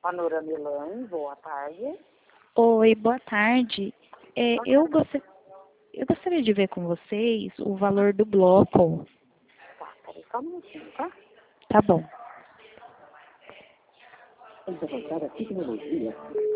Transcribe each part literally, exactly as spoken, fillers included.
Panorama Elaine, boa tarde. Oi, boa tarde. É, Boa eu, tarde. gost... eu gostaria de ver com vocês o valor do bloco. Tá, peraí só um minutinho, tá? Tá bom. Avançada tecnologia.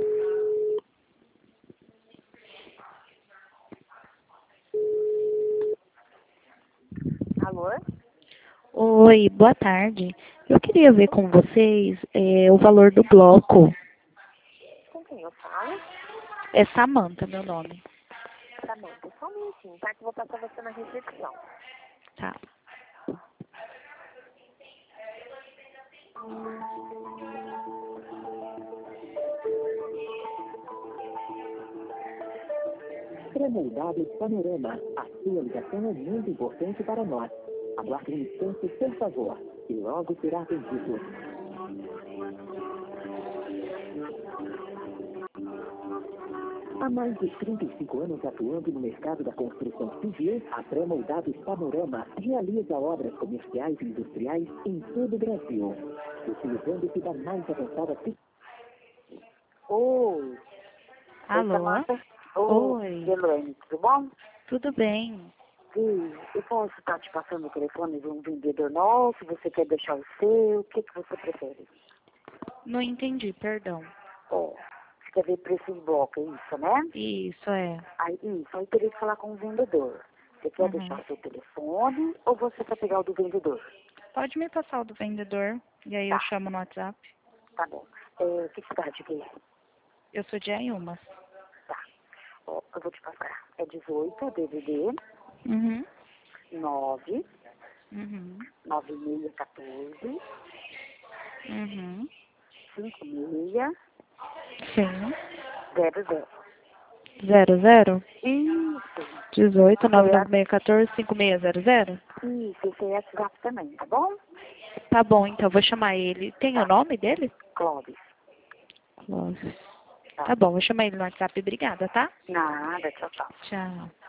Alô? Oi, boa tarde. Eu queria ver com vocês é, o valor do bloco. Com quem eu falo? É Samanta, meu nome. Tá bom, então só um minutinho, tá? Que eu vou passar você na recepção. Tá. Extremidades Panorama. A sua ligação é muito importante para nós. Aguarde um instante, por favor, e logo será atendido. Há mais de trinta e cinco anos atuando no mercado da construção civil, a Pré-Moldados Panorama realiza obras comerciais e industriais em todo o Brasil, utilizando-se da mais avançada tecnologia. Oi. Alô? Samanta? Oi. Elaine, tudo bom? Tudo bem? Sim, eu posso estar te passando o telefone de um vendedor nosso, você quer deixar o seu, o que, que você prefere? Não entendi, perdão. Ó, você quer ver preço de bloco, é isso, né? Isso é. Aí, isso, aí teria que falar com o vendedor. Você quer Uhum. deixar o seu telefone ou você quer pegar o do vendedor? Pode me passar o do vendedor e aí eu Tá, chamo no WhatsApp. tá bom. É, que cidade que é? Eu sou de Ayumas. Tá. Ó, eu vou te passar. É dezoito, D V D, Uhum. nove, Uhum. nove seis um quatro, Uhum. cinco seis, Sim. zero zero. Zero zero? Isso. Dezoito, nove É, nove seis, quatorze, cinco seis zero zero? isso, esse é WhatsApp também, tá bom? Tá bom, então vou chamar ele. Tem o Tá. nome dele? Clóvis. Clóvis. Tá. Tá bom, vou chamar ele no WhatsApp. Obrigada, tá? Nada, tchau, tchau. Tchau.